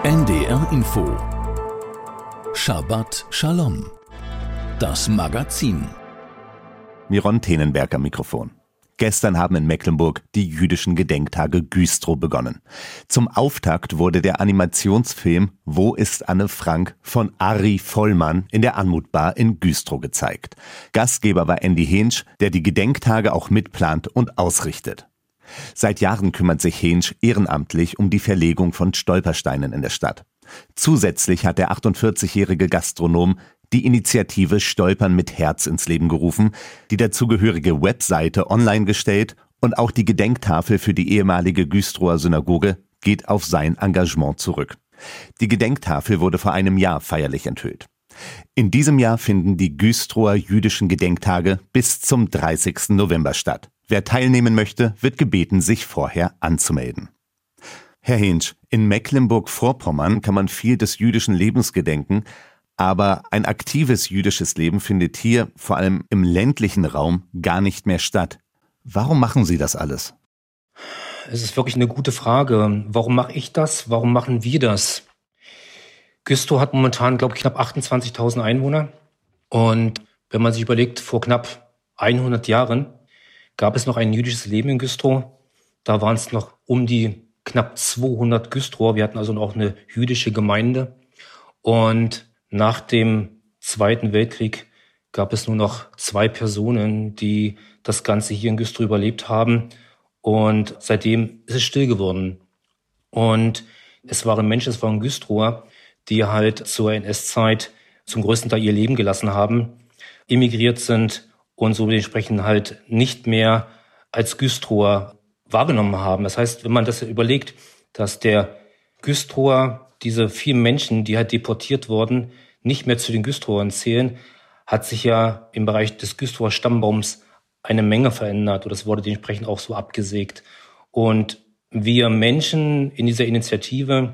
NDR Info Shabbat Shalom. Das Magazin. Miron Tenenberg am Mikrofon. Gestern haben in Mecklenburg die jüdischen Gedenktage Güstrow begonnen. Zum Auftakt wurde der Animationsfilm Wo ist Anne Frank von Ari Vollmann in der Anmut-Bar in Güstrow gezeigt. Gastgeber war Andy Hensch, der die Gedenktage auch mitplant und ausrichtet. Seit Jahren kümmert sich Hensch ehrenamtlich um die Verlegung von Stolpersteinen in der Stadt. Zusätzlich hat der 48-jährige Gastronom die Initiative Stolpern mit Herz ins Leben gerufen, die dazugehörige Webseite online gestellt und auch die Gedenktafel für die ehemalige Güstrower Synagoge geht auf sein Engagement zurück. Die Gedenktafel wurde vor einem Jahr feierlich enthüllt. In diesem Jahr finden die Güstrower jüdischen Gedenktage bis zum 30. November statt. Wer teilnehmen möchte, wird gebeten, sich vorher anzumelden. Herr Hensch, in Mecklenburg-Vorpommern kann man viel des jüdischen Lebens gedenken, aber ein aktives jüdisches Leben findet hier, vor allem im ländlichen Raum, gar nicht mehr statt. Warum machen Sie das alles? Es ist wirklich eine gute Frage. Warum mache ich das? Warum machen wir das? Güstrow hat momentan, glaube ich, knapp 28.000 Einwohner. Und wenn man sich überlegt, vor knapp 100 Jahren gab es noch ein jüdisches Leben in Güstrow. Da waren es noch um die knapp 200 Güstrower. Wir hatten also auch eine jüdische Gemeinde. Und nach dem Zweiten Weltkrieg gab es nur noch 2 Personen, die das Ganze hier in Güstrow überlebt haben. Und seitdem ist es still geworden. Und es waren Menschen, es waren Güstrower, die halt zur NS-Zeit zum größten Teil ihr Leben gelassen haben, emigriert sind und so dementsprechend halt nicht mehr als Güstrower wahrgenommen haben. Das heißt, wenn man das überlegt, dass der Güstrower, diese vielen Menschen, die halt deportiert wurden, nicht mehr zu den Güstrowern zählen, hat sich ja im Bereich des Güstrower Stammbaums eine Menge verändert und das wurde dementsprechend auch so abgesägt. Und wir Menschen in dieser Initiative,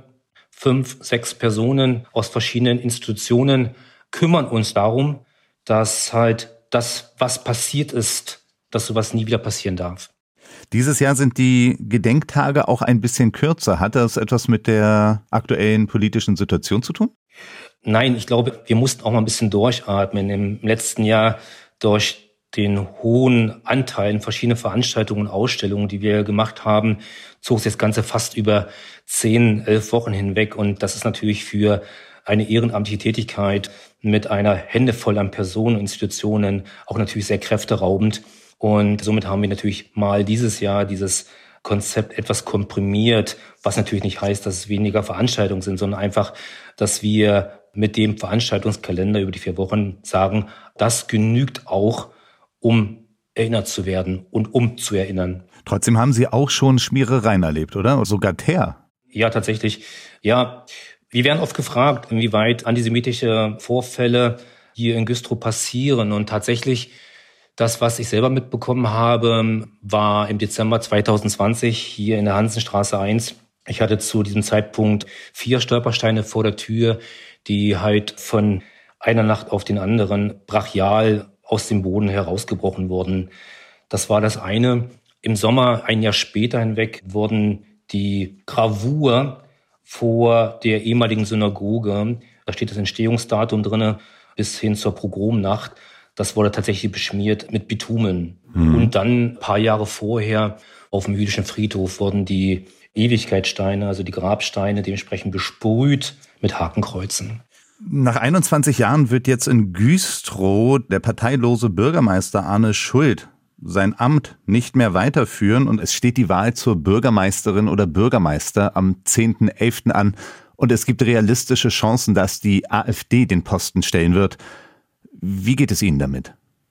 5, 6 Personen aus verschiedenen Institutionen, kümmern uns darum, dass halt das, was passiert ist, dass sowas nie wieder passieren darf. Dieses Jahr sind die Gedenktage auch ein bisschen kürzer. Hat das etwas mit der aktuellen politischen Situation zu tun? Nein, ich glaube, wir mussten auch mal ein bisschen durchatmen. Im letzten Jahr durch den hohen Anteil in verschiedene Veranstaltungen und Ausstellungen, die wir gemacht haben, zog sich das Ganze fast über 10, 11 Wochen hinweg. Und das ist natürlich für eine ehrenamtliche Tätigkeit mit einer Händevoll an Personen und Institutionen auch natürlich sehr kräfteraubend. Und somit haben wir natürlich mal dieses Jahr dieses Konzept etwas komprimiert, was natürlich nicht heißt, dass es weniger Veranstaltungen sind, sondern einfach, dass wir mit dem Veranstaltungskalender über die 4 Wochen sagen, das genügt auch, um erinnert zu werden und um zu erinnern. Trotzdem haben Sie auch schon Schmierereien erlebt, oder? Sogar Teer. Ja, tatsächlich. Ja, wir werden oft gefragt, inwieweit antisemitische Vorfälle hier in Güstrow passieren. Und tatsächlich, das, was ich selber mitbekommen habe, war im Dezember 2020 hier in der Hansenstraße 1. Ich hatte zu diesem Zeitpunkt 4 Stolpersteine vor der Tür, die halt von einer Nacht auf den anderen brachial aus dem Boden herausgebrochen wurden. Das war das eine. Im Sommer, ein Jahr später hinweg, wurden die Gravur vor der ehemaligen Synagoge, da steht das Entstehungsdatum drinne, bis hin zur Pogromnacht, das wurde tatsächlich beschmiert mit Bitumen. Und dann ein paar Jahre vorher auf dem jüdischen Friedhof wurden die Ewigkeitssteine, also die Grabsteine, dementsprechend besprüht mit Hakenkreuzen. Nach 21 Jahren wird jetzt in Güstrow der parteilose Bürgermeister Arne Schuld sein Amt nicht mehr weiterführen und es steht die Wahl zur Bürgermeisterin oder Bürgermeister am 10.11. an und es gibt realistische Chancen, dass die AfD den Posten stellen wird. Wie geht es Ihnen damit?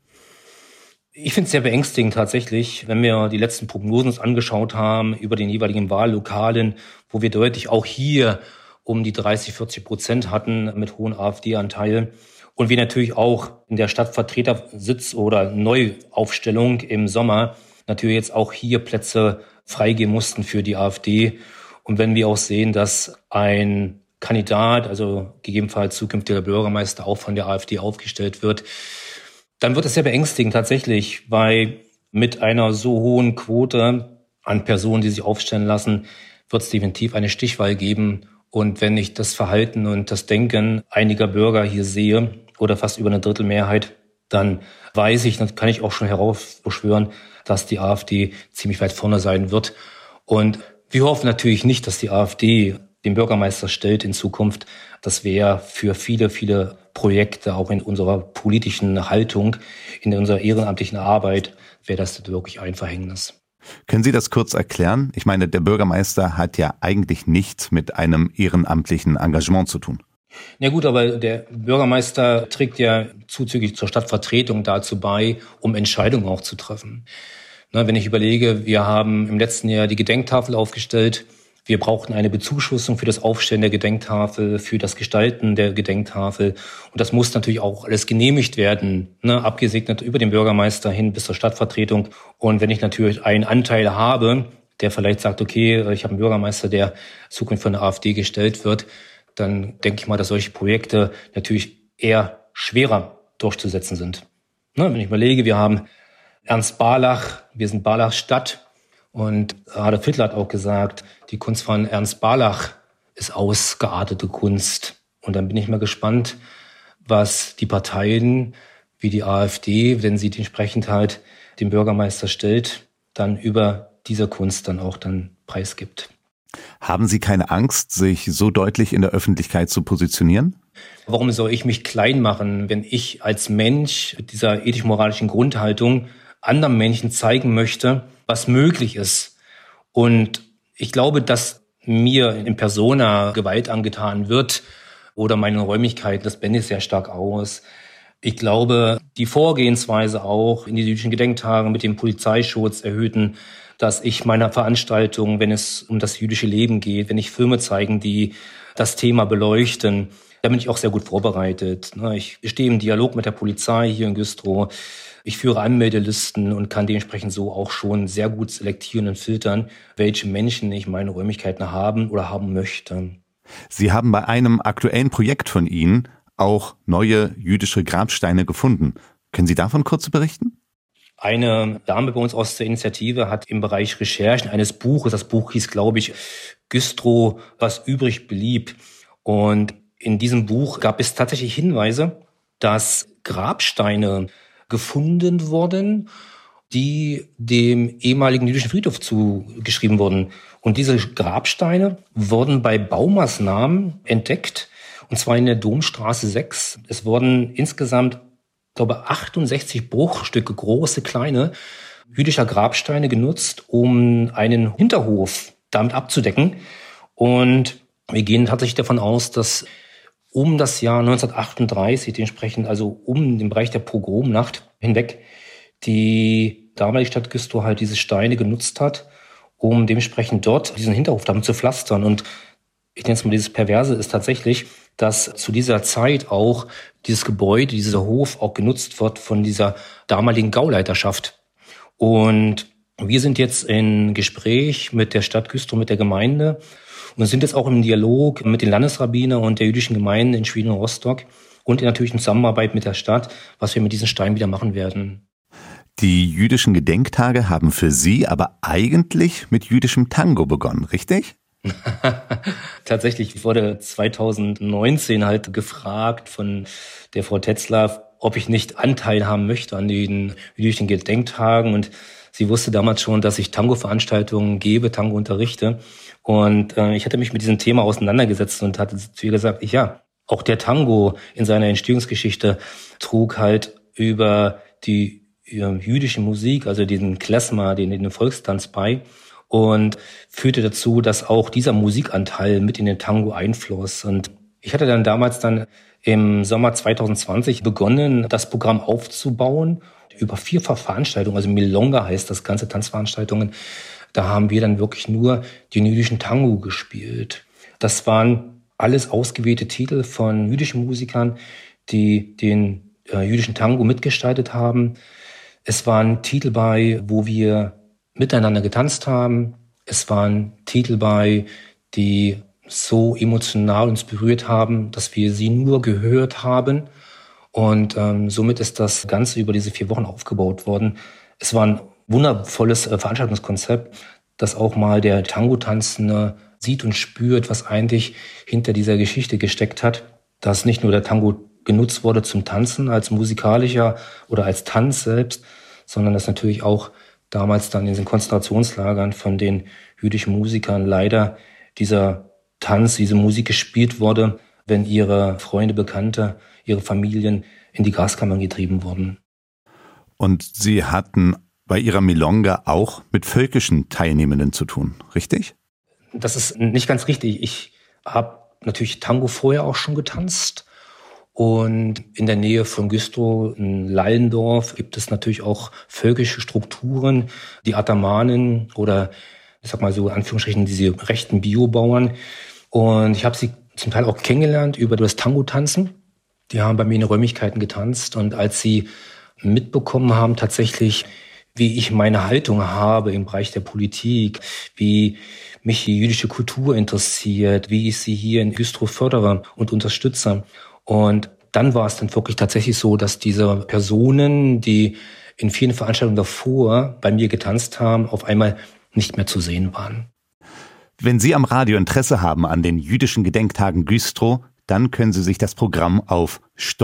Ich finde es sehr beängstigend tatsächlich, wenn wir die letzten Prognosen uns angeschaut haben über den jeweiligen Wahllokalen, wo wir deutlich auch hier um die 30-40% hatten mit hohem AfD-Anteil. Und wir natürlich auch in der Stadtvertretersitz- oder Neuaufstellung im Sommer natürlich jetzt auch hier Plätze freigeben mussten für die AfD. Und wenn wir auch sehen, dass ein Kandidat, also gegebenenfalls zukünftiger Bürgermeister, auch von der AfD aufgestellt wird, dann wird es sehr beängstigend tatsächlich, weil mit einer so hohen Quote an Personen, die sich aufstellen lassen, wird es definitiv eine Stichwahl geben Und wenn ich das Verhalten und das Denken einiger Bürger hier sehe, oder fast über eine Drittelmehrheit, dann weiß ich, dann kann ich auch schon heraufbeschwören, dass die AfD ziemlich weit vorne sein wird. Und wir hoffen natürlich nicht, dass die AfD den Bürgermeister stellt in Zukunft. Das wäre für viele, viele Projekte, auch in unserer politischen Haltung, in unserer ehrenamtlichen Arbeit, wäre das wirklich ein Verhängnis. Können Sie das kurz erklären? Ich meine, der Bürgermeister hat ja eigentlich nichts mit einem ehrenamtlichen Engagement zu tun. Ja gut, aber der Bürgermeister trägt ja zuzüglich zur Stadtvertretung dazu bei, um Entscheidungen auch zu treffen. Wenn ich überlege, wir haben im letzten Jahr die Gedenktafel aufgestellt. Wir brauchten eine Bezuschussung für das Aufstellen der Gedenktafel, für das Gestalten der Gedenktafel. Und das muss natürlich auch alles genehmigt werden, abgesegnet über den Bürgermeister hin bis zur Stadtvertretung. Und wenn ich natürlich einen Anteil habe, der vielleicht sagt, okay, ich habe einen Bürgermeister, der zukünftig von der AfD gestellt wird, dann denke ich mal, dass solche Projekte natürlich eher schwerer durchzusetzen sind. Wenn ich überlege, wir haben Ernst Barlach, wir sind Barlachs Stadt. Und Adolf Hitler hat auch gesagt, die Kunst von Ernst Barlach ist ausgeartete Kunst. Und dann bin ich mal gespannt, was die Parteien wie die AfD, wenn sie entsprechend halt den Bürgermeister stellt, dann über diese Kunst dann auch dann preisgibt. Haben Sie keine Angst, sich so deutlich in der Öffentlichkeit zu positionieren? Warum soll ich mich klein machen, wenn ich als Mensch mit dieser ethisch-moralischen Grundhaltung anderen Menschen zeigen möchte, was möglich ist? Und ich glaube, dass mir in Persona Gewalt angetan wird oder meine Räumlichkeiten, das blende ich sehr stark aus. Ich glaube, die Vorgehensweise auch in die jüdischen Gedenktagen mit dem Polizeischutz erhöhten, dass ich meiner Veranstaltung, wenn es um das jüdische Leben geht, wenn ich Filme zeigen, die das Thema beleuchten, da bin ich auch sehr gut vorbereitet. Ich stehe im Dialog mit der Polizei hier in Güstrow. Ich führe Anmeldelisten und kann dementsprechend so auch schon sehr gut selektieren und filtern, welche Menschen ich meine Räumlichkeiten haben oder haben möchte. Sie haben bei einem aktuellen Projekt von Ihnen auch neue jüdische Grabsteine gefunden. Können Sie davon kurz berichten? Eine Dame bei uns aus der Initiative hat im Bereich Recherchen eines Buches, das Buch hieß, glaube ich, Güstrow, was übrig blieb. Und in diesem Buch gab es tatsächlich Hinweise, dass Grabsteine gefunden wurden, die dem ehemaligen jüdischen Friedhof zugeschrieben wurden. Und diese Grabsteine wurden bei Baumaßnahmen entdeckt, und zwar in der Domstraße 6. Es wurden insgesamt, glaube 68 Bruchstücke, große, kleine, jüdischer Grabsteine genutzt, um einen Hinterhof damit abzudecken. Und wir gehen tatsächlich davon aus, dass um das Jahr 1938, entsprechend also um den Bereich der Pogromnacht hinweg, die damalige Stadt Güstrow halt diese Steine genutzt hat, um dementsprechend dort diesen Hinterhof damit zu pflastern. Und ich nenne es mal, dieses Perverse ist tatsächlich, dass zu dieser Zeit auch dieses Gebäude, dieser Hof auch genutzt wird von dieser damaligen Gauleiterschaft. Und wir sind jetzt in Gespräch mit der Stadt Güstrow, mit der Gemeinde, und sind jetzt auch im Dialog mit den Landesrabbinern und der jüdischen Gemeinden in Schwerin und Rostock und natürlich in Zusammenarbeit mit der Stadt, was wir mit diesen Steinen wieder machen werden. Die jüdischen Gedenktage haben für Sie aber eigentlich mit jüdischem Tango begonnen, richtig? Tatsächlich wurde 2019 halt gefragt von der Frau Tetzlaff, ob ich nicht Anteil haben möchte an den jüdischen Gedenktagen. Und sie wusste damals schon, dass ich Tango-Veranstaltungen gebe, Tango unterrichte. Und ich hatte mich mit diesem Thema auseinandergesetzt und hatte zu ihr gesagt, ja, auch der Tango in seiner Entstehungsgeschichte trug halt über die jüdische Musik, also diesen Klezmer, den Volkstanz bei, und führte dazu, dass auch dieser Musikanteil mit in den Tango einfloss. Und ich hatte dann damals im Sommer 2020 begonnen, das Programm aufzubauen über 4 Veranstaltungen, also Milonga heißt das ganze, Tanzveranstaltungen. Da haben wir dann wirklich nur den jüdischen Tango gespielt. Das waren alles ausgewählte Titel von jüdischen Musikern, die den jüdischen Tango mitgestaltet haben. Es waren Titel bei, wo wir miteinander getanzt haben. Es waren Titel bei, die so emotional uns berührt haben, dass wir sie nur gehört haben. Und somit ist das Ganze über diese 4 Wochen aufgebaut worden. Es war ein wundervolles Veranstaltungskonzept, dass auch mal der Tango-Tanzende sieht und spürt, was eigentlich hinter dieser Geschichte gesteckt hat, dass nicht nur der Tango genutzt wurde zum Tanzen als musikalischer oder als Tanz selbst, sondern dass natürlich auch damals dann in diesen Konzentrationslagern von den jüdischen Musikern leider dieser Tanz, diese Musik gespielt wurde, wenn ihre Freunde, Bekannte, ihre Familien in die Gaskammern getrieben wurden. Und Sie hatten bei Ihrer Milonga auch mit völkischen Teilnehmenden zu tun, richtig? Das ist nicht ganz richtig. Ich habe natürlich Tango vorher auch schon getanzt. Und in der Nähe von Güstrow, in Lallendorf, gibt es natürlich auch völkische Strukturen, die Atamanen oder ich sag mal so in Anführungsstrichen diese rechten Biobauern. Und ich habe sie zum Teil auch kennengelernt über das Tango-Tanzen. Die haben bei mir in den Räumlichkeiten getanzt. Und als sie mitbekommen haben tatsächlich, wie ich meine Haltung habe im Bereich der Politik, wie mich die jüdische Kultur interessiert, wie ich sie hier in Güstrow fördere und unterstütze. Und dann war es dann wirklich tatsächlich so, dass diese Personen, die in vielen Veranstaltungen davor bei mir getanzt haben, auf einmal nicht mehr zu sehen waren. Wenn Sie am Radio Interesse haben an den jüdischen Gedenktagen Güstrow, dann können Sie sich das Programm auf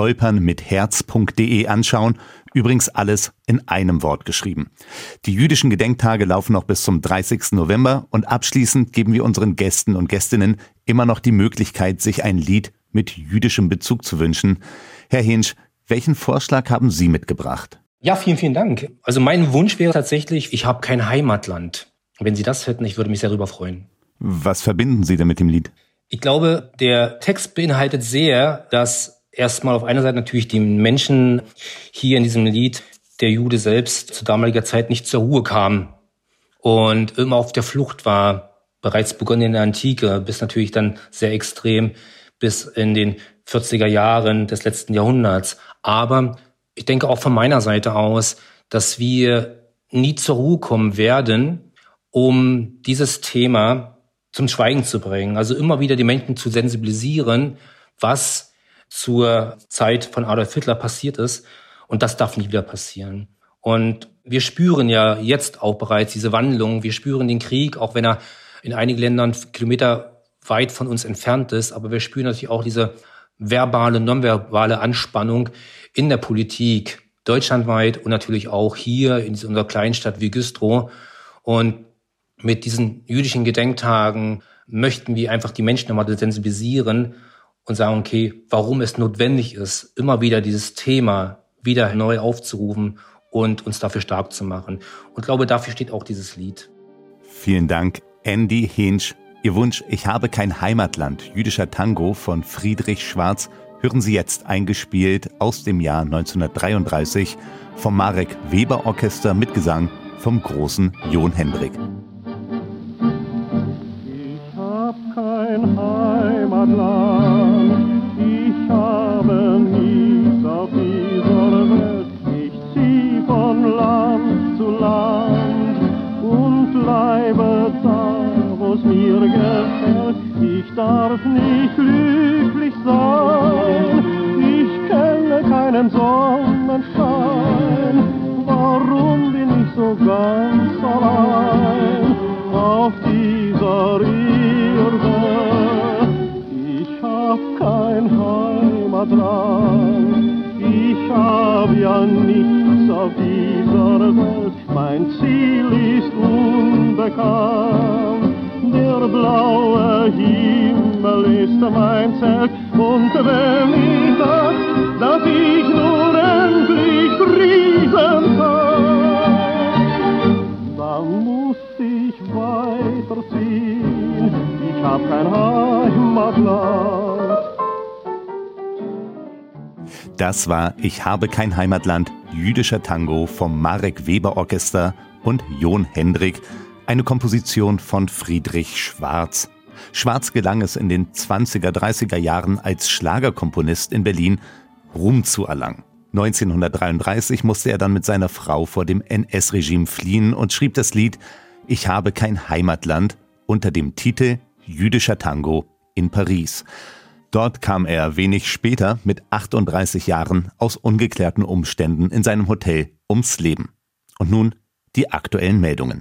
stolpernmitherz.de anschauen. Übrigens alles in einem Wort geschrieben. Die jüdischen Gedenktage laufen noch bis zum 30. November und abschließend geben wir unseren Gästen und Gästinnen immer noch die Möglichkeit, sich ein Lied mit jüdischem Bezug zu wünschen. Herr Hinsch, welchen Vorschlag haben Sie mitgebracht? Ja, vielen, vielen Dank. Also mein Wunsch wäre tatsächlich, ich habe kein Heimatland. Wenn Sie das hätten, ich würde mich sehr darüber freuen. Was verbinden Sie denn mit dem Lied? Ich glaube, der Text beinhaltet sehr, dass erstmal auf einer Seite natürlich die Menschen hier in diesem Lied, der Jude selbst zu damaliger Zeit nicht zur Ruhe kam und immer auf der Flucht war, bereits begonnen in der Antike, bis natürlich dann sehr extrem bis in den 40er Jahren des letzten Jahrhunderts. Aber ich denke auch von meiner Seite aus, dass wir nie zur Ruhe kommen werden, um dieses Thema zum Schweigen zu bringen. Also immer wieder die Menschen zu sensibilisieren, was zur Zeit von Adolf Hitler passiert ist. Und das darf nie wieder passieren. Und wir spüren ja jetzt auch bereits diese Wandlung. Wir spüren den Krieg, auch wenn er in einigen Ländern Kilometer weit von uns entfernt ist. Aber wir spüren natürlich auch diese verbale, nonverbale Anspannung in der Politik, deutschlandweit und natürlich auch hier in unserer Kleinstadt wie Güstrow. Und mit diesen jüdischen Gedenktagen möchten wir einfach die Menschen nochmal sensibilisieren und sagen, okay, warum es notwendig ist, immer wieder dieses Thema wieder neu aufzurufen und uns dafür stark zu machen. Und ich glaube, dafür steht auch dieses Lied. Vielen Dank, Andy Hinsch. Ihr Wunsch, ich habe kein Heimatland, jüdischer Tango von Friedrich Schwarz, hören Sie jetzt eingespielt aus dem Jahr 1933 vom Marek Weber Orchester mit Gesang vom großen Jon Hendrik. Ich hab kein Heimatland, ich habe nichts auf dieser Welt. Ich zieh von Land zu Land und bleibe da, wo's mir gefällt. Ich darf nicht glücklich sein, ich kenne keinen Sonnenschein. Warum bin ich so ganz allein auf dieser Erde? Ich hab kein Heimatland, ich hab ja nichts auf dieser Welt. Mein Ziel ist unbekannt, der blaue Himmel ist mein Zelt. Und wenn ich dachte, dass ich nun endlich Frieden kann, dann muss ich weiterziehen, ich hab kein Heimatland. Das war Ich habe kein Heimatland, jüdischer Tango vom Marek Weber Orchester und Jon Hendrik, eine Komposition von Friedrich Schwarz. Schwarz gelang es in den 20er, 30er Jahren als Schlagerkomponist in Berlin, Ruhm zu erlangen. 1933 musste er dann mit seiner Frau vor dem NS-Regime fliehen und schrieb das Lied Ich habe kein Heimatland unter dem Titel Jüdischer Tango in Paris. Dort kam er wenig später mit 38 Jahren aus ungeklärten Umständen in seinem Hotel ums Leben. Und nun die aktuellen Meldungen.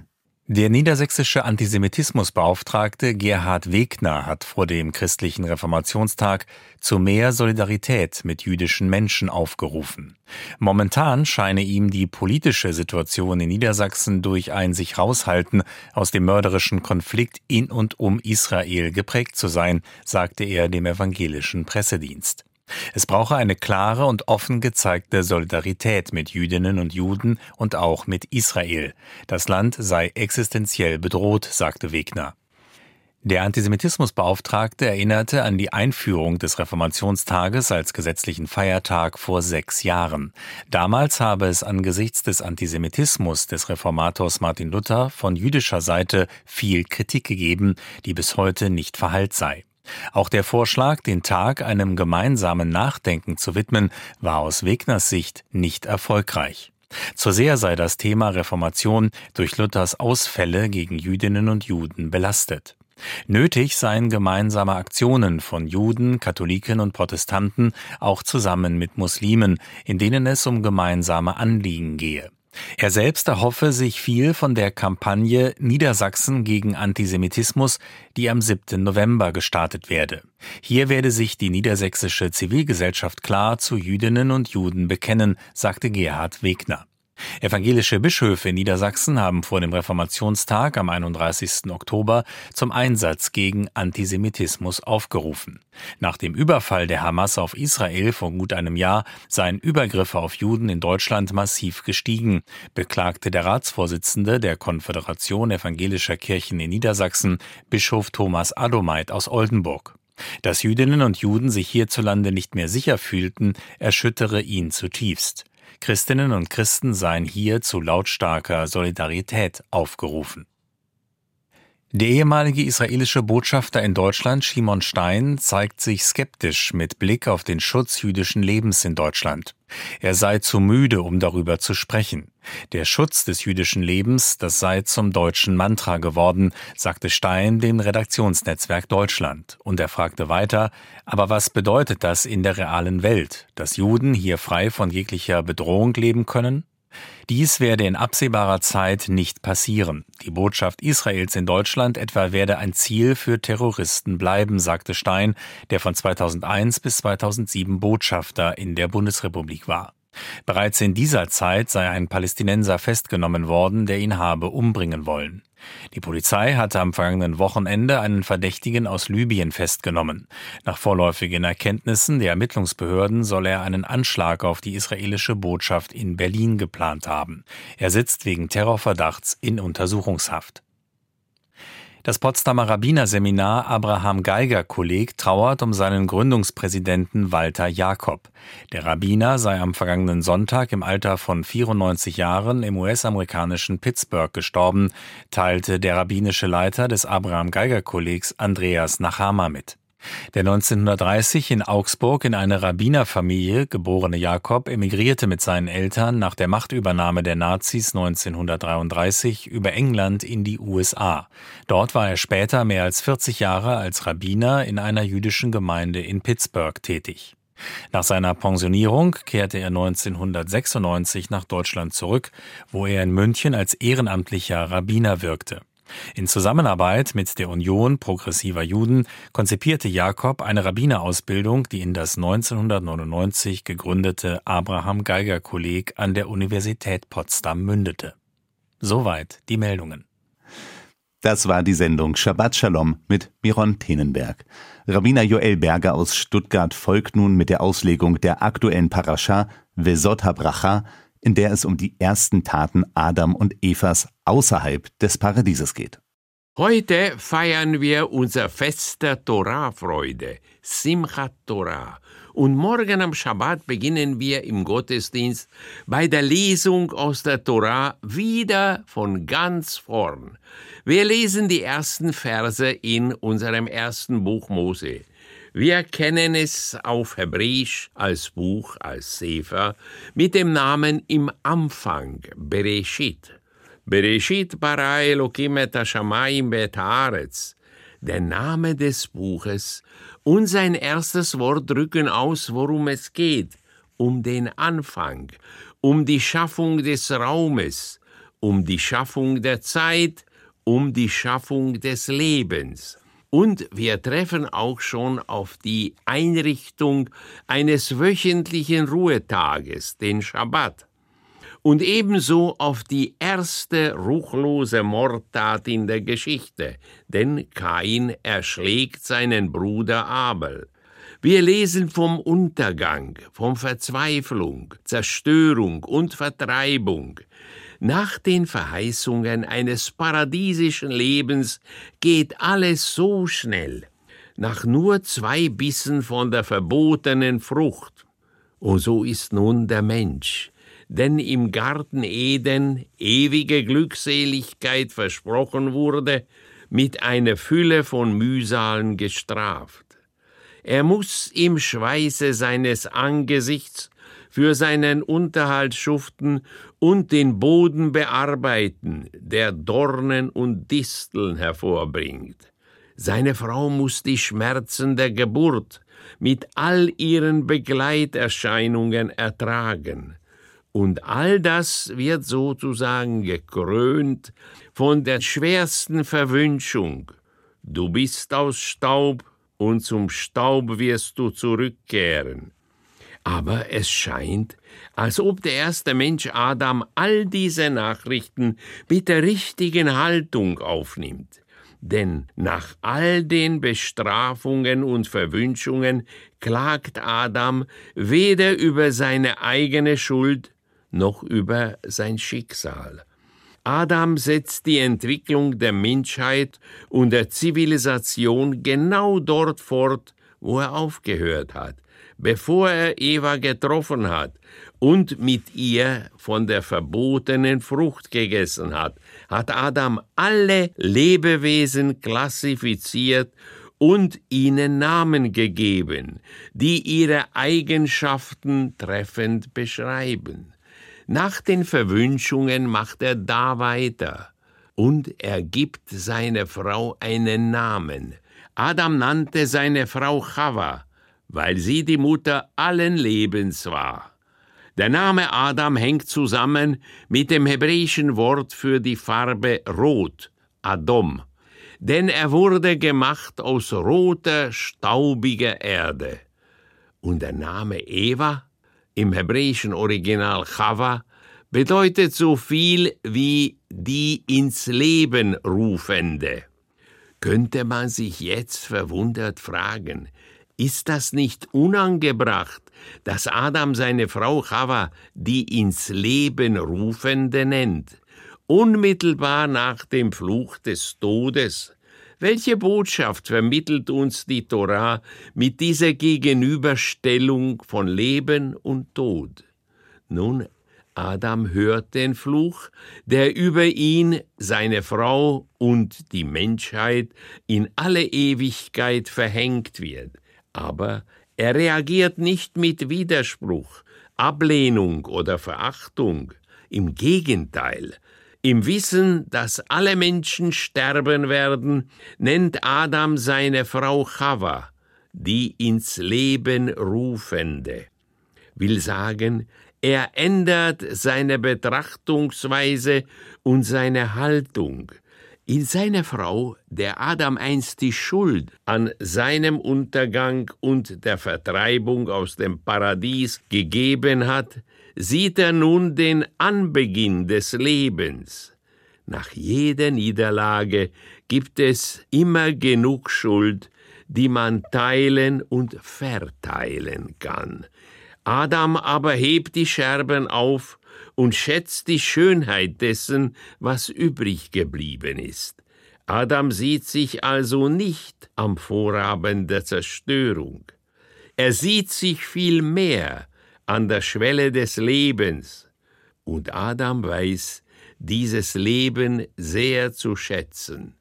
Der niedersächsische Antisemitismusbeauftragte Gerhard Wegner hat vor dem christlichen Reformationstag zu mehr Solidarität mit jüdischen Menschen aufgerufen. Momentan scheine ihm die politische Situation in Niedersachsen durch ein sich raushalten aus dem mörderischen Konflikt in und um Israel geprägt zu sein, sagte er dem evangelischen Pressedienst. Es brauche eine klare und offen gezeigte Solidarität mit Jüdinnen und Juden und auch mit Israel. Das Land sei existenziell bedroht, sagte Wegner. Der Antisemitismusbeauftragte erinnerte an die Einführung des Reformationstages als gesetzlichen Feiertag vor 6 Jahren. Damals habe es angesichts des Antisemitismus des Reformators Martin Luther von jüdischer Seite viel Kritik gegeben, die bis heute nicht verhallt sei. Auch der Vorschlag, den Tag einem gemeinsamen Nachdenken zu widmen, war aus Wegners Sicht nicht erfolgreich. Zu sehr sei das Thema Reformation durch Luthers Ausfälle gegen Jüdinnen und Juden belastet. Nötig seien gemeinsame Aktionen von Juden, Katholiken und Protestanten, auch zusammen mit Muslimen, in denen es um gemeinsame Anliegen gehe. Er selbst erhoffe sich viel von der Kampagne Niedersachsen gegen Antisemitismus, die am 7. November gestartet werde. Hier werde sich die niedersächsische Zivilgesellschaft klar zu Jüdinnen und Juden bekennen, sagte Gerhard Wegner. Evangelische Bischöfe in Niedersachsen haben vor dem Reformationstag am 31. Oktober zum Einsatz gegen Antisemitismus aufgerufen. Nach dem Überfall der Hamas auf Israel vor gut einem Jahr seien Übergriffe auf Juden in Deutschland massiv gestiegen, beklagte der Ratsvorsitzende der Konföderation evangelischer Kirchen in Niedersachsen, Bischof Thomas Adomait aus Oldenburg. Dass Jüdinnen und Juden sich hierzulande nicht mehr sicher fühlten, erschüttere ihn zutiefst. Christinnen und Christen seien hier zu lautstarker Solidarität aufgerufen. Der ehemalige israelische Botschafter in Deutschland, Shimon Stein, zeigt sich skeptisch mit Blick auf den Schutz jüdischen Lebens in Deutschland. Er sei zu müde, um darüber zu sprechen. Der Schutz des jüdischen Lebens, das sei zum deutschen Mantra geworden, sagte Stein dem Redaktionsnetzwerk Deutschland. Und er fragte weiter, aber was bedeutet das in der realen Welt, dass Juden hier frei von jeglicher Bedrohung leben können? Dies werde in absehbarer Zeit nicht passieren. Die Botschaft Israels in Deutschland etwa werde ein Ziel für Terroristen bleiben, sagte Stein, der von 2001 bis 2007 Botschafter in der Bundesrepublik war. Bereits in dieser Zeit sei ein Palästinenser festgenommen worden, der ihn habe umbringen wollen. Die Polizei hatte am vergangenen Wochenende einen Verdächtigen aus Libyen festgenommen. Nach vorläufigen Erkenntnissen der Ermittlungsbehörden soll er einen Anschlag auf die israelische Botschaft in Berlin geplant haben. Er sitzt wegen Terrorverdachts in Untersuchungshaft. Das Potsdamer Rabbinerseminar Abraham-Geiger-Kolleg trauert um seinen Gründungspräsidenten Walter Jakob. Der Rabbiner sei am vergangenen Sonntag im Alter von 94 Jahren im US-amerikanischen Pittsburgh gestorben, teilte der rabbinische Leiter des Abraham-Geiger-Kollegs Andreas Nachama mit. Der 1930 in Augsburg in eine Rabbinerfamilie geborene Jakob emigrierte mit seinen Eltern nach der Machtübernahme der Nazis 1933 über England in die USA. Dort war er später mehr als 40 Jahre als Rabbiner in einer jüdischen Gemeinde in Pittsburgh tätig. Nach seiner Pensionierung kehrte er 1996 nach Deutschland zurück, wo er in München als ehrenamtlicher Rabbiner wirkte. In Zusammenarbeit mit der Union Progressiver Juden konzipierte Jakob eine Rabbinerausbildung, die in das 1999 gegründete Abraham-Geiger-Kolleg an der Universität Potsdam mündete. Soweit die Meldungen. Das war die Sendung Shabbat Shalom mit Miron Tenenberg. Rabbiner Joel Berger aus Stuttgart folgt nun mit der Auslegung der aktuellen Parascha Vezot HaBracha, in der es um die ersten Taten Adam und Evas außerhalb des Paradieses geht. Heute feiern wir unser Fest der Torah-Freude, Simchat Torah. Und morgen am Schabbat beginnen wir im Gottesdienst bei der Lesung aus der Torah wieder von ganz vorn. Wir lesen die ersten Verse in unserem ersten Buch Mose. Wir kennen es auf Hebräisch als Buch, als Sefer, mit dem Namen im Anfang, Bereshit. Bereshit bara Elokim et hashamayim ve'et haaretz. Der Name des Buches und sein erstes Wort drücken aus, worum es geht. Um den Anfang, um die Schaffung des Raumes, um die Schaffung der Zeit um die Schaffung des Lebens. Und wir treffen auch schon auf die Einrichtung eines wöchentlichen Ruhetages, den Schabbat. Und ebenso auf die erste ruchlose Mordtat in der Geschichte, denn Kain erschlägt seinen Bruder Abel. Wir lesen vom Untergang, von Verzweiflung, Zerstörung und Vertreibung. Nach den Verheißungen eines paradiesischen Lebens geht alles so schnell. Nach nur 2 Bissen von der verbotenen Frucht. Und so ist nun der Mensch. Denn im Garten Eden ewige Glückseligkeit versprochen wurde, mit einer Fülle von Mühsalen gestraft. Er muss im Schweiße seines Angesichts für seinen Unterhalt schuften und den Boden bearbeiten, der Dornen und Disteln hervorbringt. Seine Frau muss die Schmerzen der Geburt mit all ihren Begleiterscheinungen ertragen. Und all das wird sozusagen gekrönt von der schwersten Verwünschung. Du bist aus Staub und zum Staub wirst du zurückkehren. Aber es scheint, als ob der erste Mensch Adam all diese Nachrichten mit der richtigen Haltung aufnimmt. Denn nach all den Bestrafungen und Verwünschungen klagt Adam weder über seine eigene Schuld noch über sein Schicksal. Adam setzt die Entwicklung der Menschheit und der Zivilisation genau dort fort, wo er aufgehört hat, bevor er Eva getroffen hat und mit ihr von der verbotenen Frucht gegessen hat, hat Adam alle Lebewesen klassifiziert und ihnen Namen gegeben, die ihre Eigenschaften treffend beschreiben. Nach den Verwünschungen macht er da weiter und er gibt seiner Frau einen Namen. Adam nannte seine Frau Chava, weil sie die Mutter allen Lebens war. Der Name Adam hängt zusammen mit dem hebräischen Wort für die Farbe Rot, Adom, denn er wurde gemacht aus roter, staubiger Erde. Und der Name Eva, im hebräischen Original Chava, bedeutet so viel wie die ins Leben Rufende. Könnte man sich jetzt verwundert fragen, ist das nicht unangebracht, dass Adam seine Frau Chava die ins Leben Rufende nennt, unmittelbar nach dem Fluch des Todes? Welche Botschaft vermittelt uns die Tora mit dieser Gegenüberstellung von Leben und Tod? Nun, Adam hört den Fluch, der über ihn, seine Frau und die Menschheit in alle Ewigkeit verhängt wird. Aber er reagiert nicht mit Widerspruch, Ablehnung oder Verachtung. Im Gegenteil, im Wissen, dass alle Menschen sterben werden, nennt Adam seine Frau Chava, die ins Leben Rufende. Will sagen, er ändert seine Betrachtungsweise und seine Haltung. In seiner Frau, der Adam einst die Schuld an seinem Untergang und der Vertreibung aus dem Paradies gegeben hat, sieht er nun den Anbeginn des Lebens. Nach jeder Niederlage gibt es immer genug Schuld, die man teilen und verteilen kann. Adam aber hebt die Scherben auf und schätzt die Schönheit dessen, was übrig geblieben ist. Adam sieht sich also nicht am Vorabend der Zerstörung. Er sieht sich vielmehr an der Schwelle des Lebens. Und Adam weiß, dieses Leben sehr zu schätzen.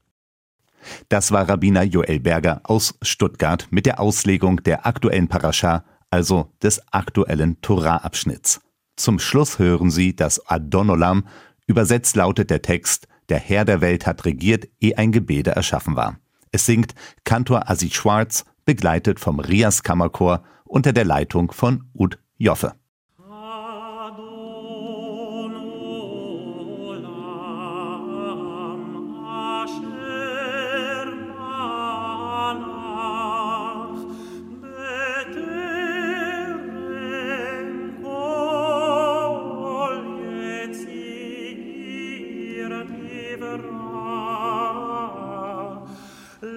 Das war Rabbiner Joel Berger aus Stuttgart mit der Auslegung der aktuellen Parascha, also des aktuellen Tora-Abschnitts. Zum Schluss hören Sie das Adon Olam. Übersetzt lautet der Text: Der Herr der Welt hat regiert, ehe ein Gebilde erschaffen war. Es singt Kantor Asi Schwarz, begleitet vom Rias Kammerchor unter der Leitung von Ud Joffe.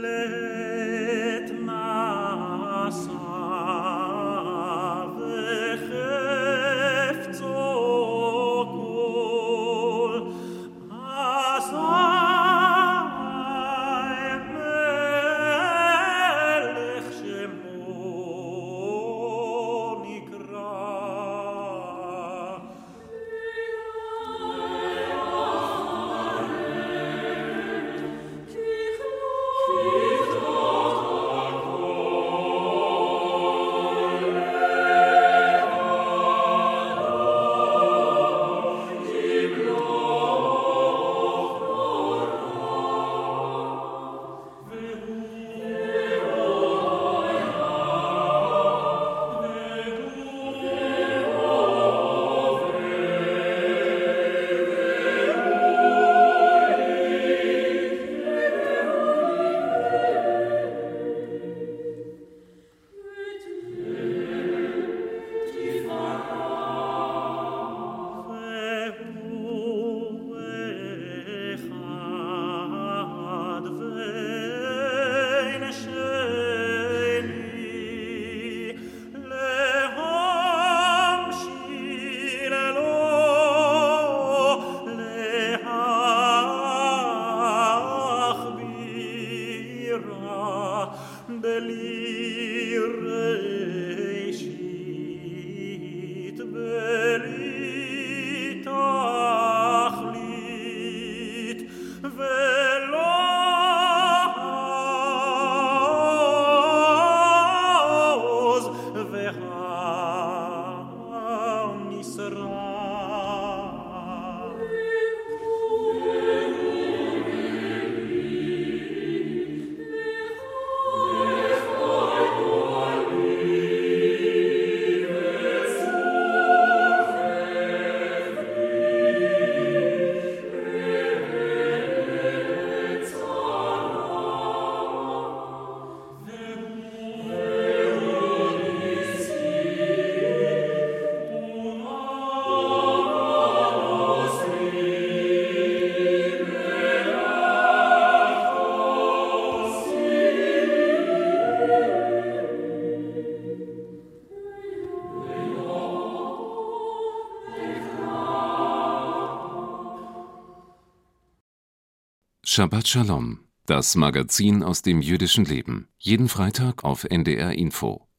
Shabbat Shalom, das Magazin aus dem jüdischen Leben. Jeden Freitag auf NDR Info.